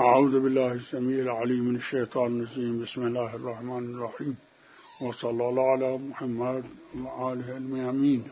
أعوذ بالله السميع العليم من الشيطان الرجيم. بسم الله الرحمن الرحيم، وصلى الله على محمد وآله الميامين.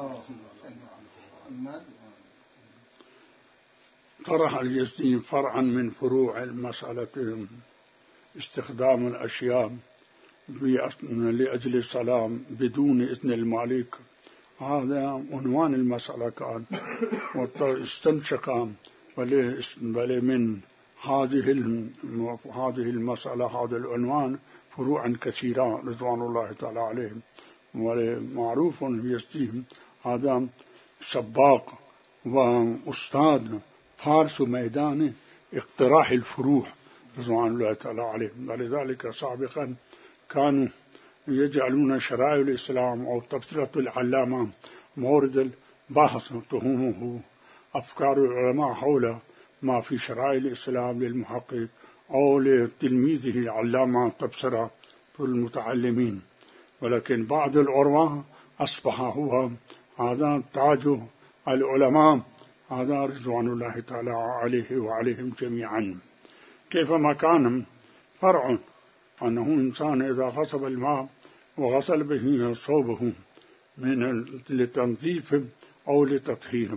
طرح اليزدي فرعا من فروع المسألة استخدام الأشياء لأجل السلام بدون إذن المالك. هذا عنوان المسألة كان، واستنشق بل من هذه المسألة هذا العنوان فروعا كثيرة رضوان الله تعالى عليهم. ومعروف يزدي هذا سباق وأستاذ فارس ميدان اقتراح الفروع رضوان الله تعالى عليهم. ولذلك سابقا كانوا يجعلون شرائع الإسلام أو تفسيرة العلامة مورد البحث تهمه أفكار العلماء حول ما في شرائع الإسلام للمحقق أو لتلميذه العلامة تبصرة المتعلمين. ولكن بعد العروة أصبح هو هذا تاج العلماء، هذا رضوان الله تعالى عليه وعليهم جميعا. كيفما كان فرع أنه إنسان إذا غصب الماء وغسل به صوبه من لتنظيف أو لتطهير،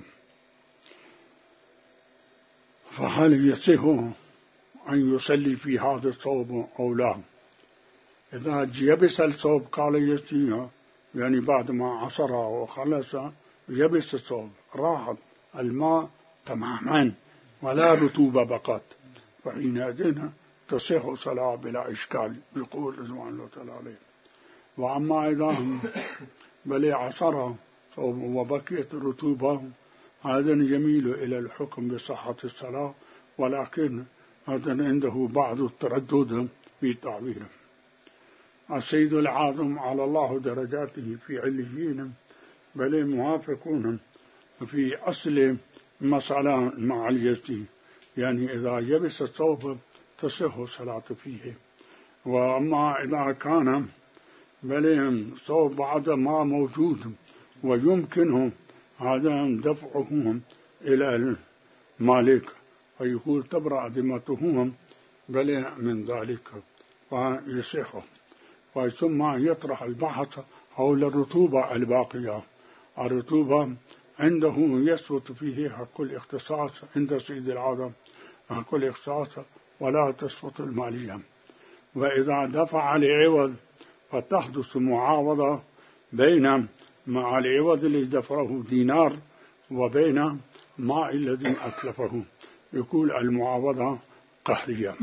فهل يصح أن يصلي في هذا الصوب أو لا؟ إذا يبس الصوب قال يصح، يعني بعد ما عصر وخلص يبس الصوب راحت الماء تماما ولا رطوبة بقت، فحينئذ تصح صلاة بلا إشكال بقول رضوان الله تعالى عليه. وأما إذا بل عصر صوب وبقيت الرطوبة، هذا يميل إلى الحكم بصحة الصلاة، ولكن هذا عنده بعض التردد في تعبيره. السيد العاظم على الله درجاته في عليين بل موافقون في أصل مسألة مع اليزدي، يعني إذا يبس الثوب تصح صلاة فيه. وأما إذا كان بل ثوب بعد ما موجود ويمكنه هذا دفعه إلى المالك فيقول تبرأ ذمتهم بل من ذلك فيصح. ثم يطرح البحث حول الرطوبة الباقية. الرطوبة عنده يثبت فيه حق الاختصاص عند سيد العالم، حق الاختصاص ولا تثبت المالية. وإذا دفع العوض فتحدث معاوضة بين مع العوض الذي دفعه دينار وبين ماء الذي أتلفه، يقول المعاوضة قهرية.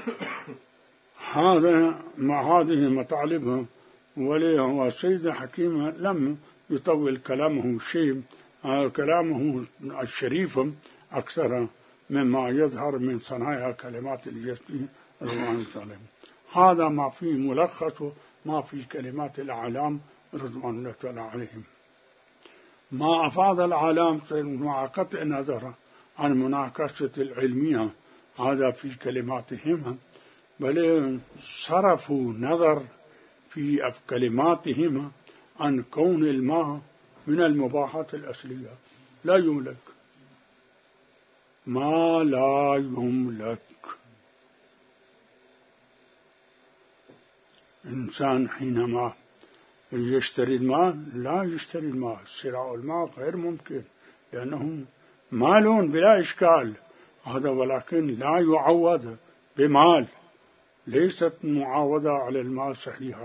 هذا مع هذه المطالب. والسيد حكيم لم يطول كلامه شيء، كلامه الشريف أكثر مما يظهر من صنايع كلمات اليزدي رضوان الله. هذا ما في ملخص ما في كلمات الأعلام رضوان الله تعالى عليهم. ما أفاد العالم مع قطع نظر عن مناقشة العلمية هذا في كلماتهم، بل صرفوا نظر في كلماتهم عن كون الماء من المباحات الأصلية لا يملك، ما لا يملك. إنسان حينما يشتري الماء لا يشتري الماء، شراء الماء غير ممكن لأنه مال بلا إشكال هذا، ولكن لا يعوض بمال، ليست معاوضة على الماء صحيحة،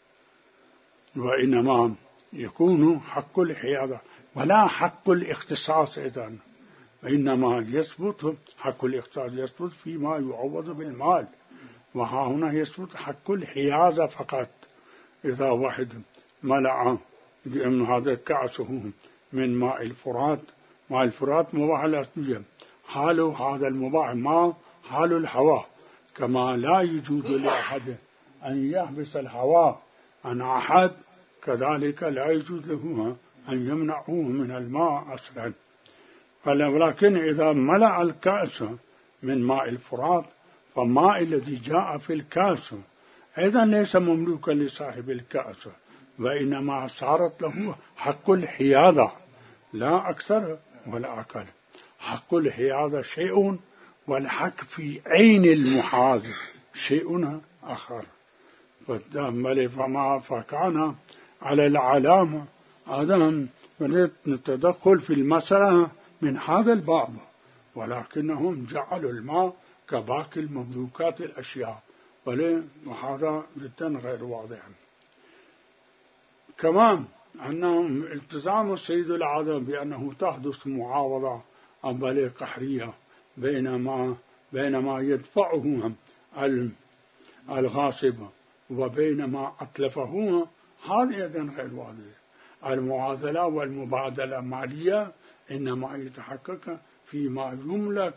وإنما يكون حق الحيادة ولا حق الاختصاص. إذن وإنما يثبت حق الاختصاص يثبت فيما يعوض بالمال، وها هنا يثبت حق الحيازة فقط. إذا واحد ملأ هذا كأسه من ماء الفرات، ماء الفرات مباح الأصلية، حال هذا المباح ما حال الهواء، كما لا يجوز لأحد أن يحبس الهواء عن أحد، كذلك لا يجوز له أن يمنعه من الماء أصلا. ولكن إذا ملأ الكأس من ماء الفرات، فالماء الذي جاء في الكأس أيضا ليس مملوكا لصاحب الكأس، وإنما صارت له حق الحيادة لا أكثر ولا أقل. حق الحيادة شيء والحق في عين المحاذ شيء آخر. فكان على العلامة هذا نتدخل في المسألة من هذا الباب، ولكنهم جعلوا الماء كباقي المملوكات الأشياء، وهذا جدا غير واضح. كمان أنهم التزام السيد الأعظم بأنه تحدث معاوضة عملية قهرية بينما يدفعه الغاصب وبينما أتلفه، هذا أيضا غير واضح. المعادلة والمبادلة المالية إنما يتحقق فيما يملك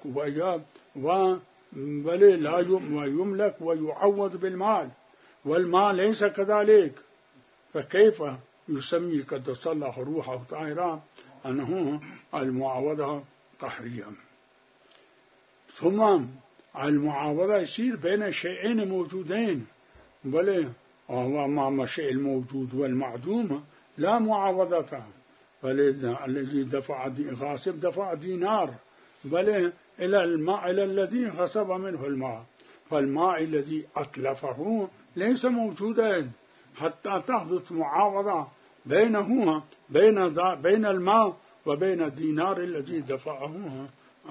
لا يملك ويعوض بالمال، والمال ليس كذلك. فكيف يسمي قدس الله روحه طاهرا أنه المعاوضة قهرية؟ ثم المعاوضة يصير بين شيئين موجودين، وهو مع الشيء الموجود والمعدوم لا معاوضة. الذي دفع غاصب دفع دينار إلى الماء إلى الذي غصب منه الماء، فالماء الذي أتلفه ليس موجودا حتى تحدث معاوضة بينهما بين الماء وبين الدينار الذي دفعه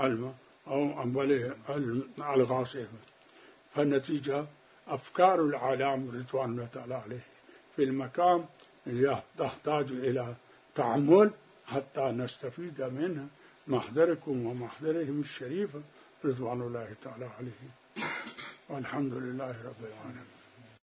الغاصب. فالنتيجة أفكار العالم رضوان الله تعالى عليه في المكان تحتاج إلى تعمل حتى نستفيد من محضركم ومحضرهم الشريف رضوان الله تعالى عليه. والحمد لله رب العالمين.